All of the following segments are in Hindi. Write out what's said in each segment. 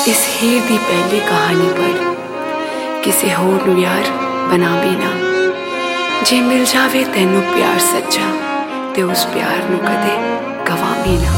इस हीर दी पहली कहानी पढ़, किसे होर नूं यार बनावी ना। जे मिल जावे तैनू प्यार सच्चा, ते उस प्यार नूं कदे गवावी ना।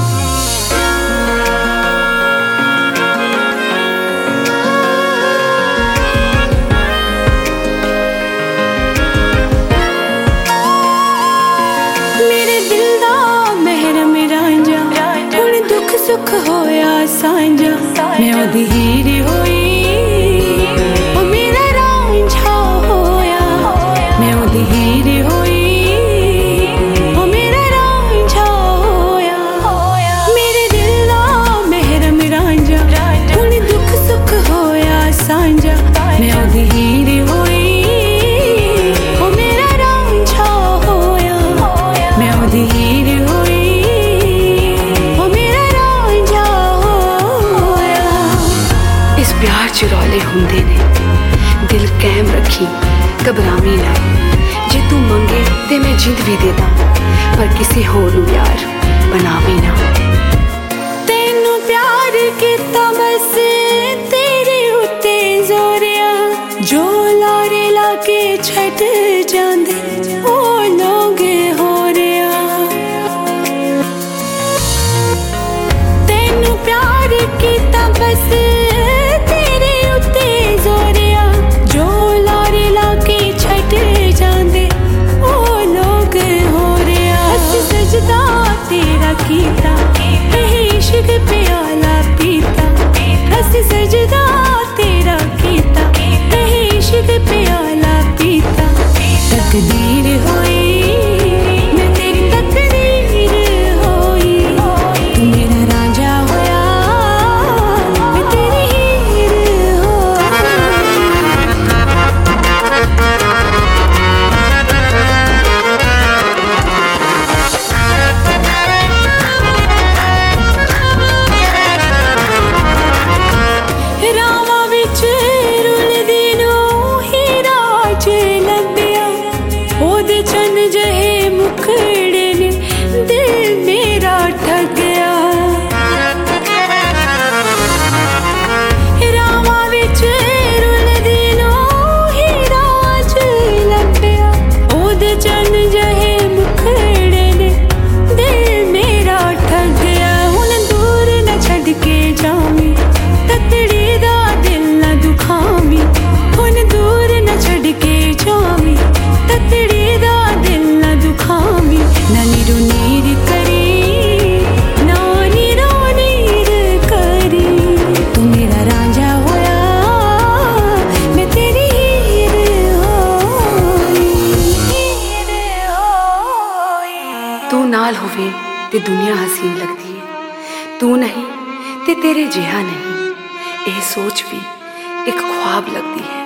मेरे दिल दा महरम रांझा, हुण दुख सुख होया सांझा, मैं ओदी हीर होई, ओ मेरा रांझा होया। मैं ओदी हीर होई, ओ मेरा रांझा होया। मेरे दिल दा महरम रांझा, हुण दुख सुख होया सांझा, मैं ओदी हीर होई, ओ मेरा रांझा होया। मैं ओदी हीर होई, ओ मेरा रांझा होया। इस प्यार च रौले हुंदे ने, दिल कैम रखी घबरावी ना। जे तू मंगे ते मैं जिंद भी दे दा, पर किसे होर नूं यार बनावी ना। तैनू प्यार कीता बस तेरे उत्ते जोरिया, जो लारे लाके छड़ जांदे ओ लोग हो रिया। तैनू प्यार कीता बस तेरे उत्ते जोरिया, जो लारे लाके छड़ जांदे ओ लोग हो रिया। सजदा तेरा कीता, इश्क प्याला पीता, हंस सजदा तेरा कीता, इश्क प्याला पीता। तकदीर होई, मैं तेरी तकदीर होई, तू मेरा रांझा होया, मैं तेरी हीर होई। रावां विच रुलदी नूं हीरा च लब्भिया, ओदे चन जहे मुखड़े ने दिल मेरा ठग्गिया। रावां विच रुलदी नूं हीरा च लब्भिया, ओदे चन जहे मुखड़े ने दिल मेरा ठग्गिया। हुण दूर न छड्ड के जावीं, ततड़ी दा दिल न दुखावी। हुण दूर न छड्ड के जावीं, ततड़ी दा दिल न दुखावी। ना नीरो नीर करी, ना नीरो नीर करी, तू मेरा रांझा होया, मैं तेरी हीर होई, हीर होई। तू नाल होवे ते दुनिया हसीन लगदी है, तू नहीं ते तेरे जिहा नहीं, यह सोच भी एक ख्वाब लगती है।